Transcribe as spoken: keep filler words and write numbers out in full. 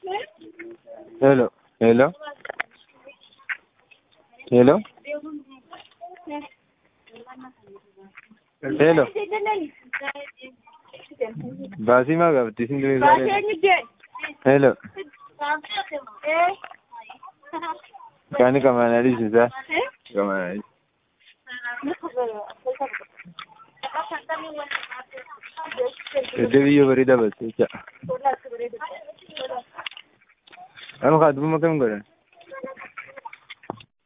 Hello. Hello. Hello. Hello. Basima gabti sindri sare. Hello. Kani kamana di sisa? Kamana. Devi yo bari da bas. Anu khadbu makam kare.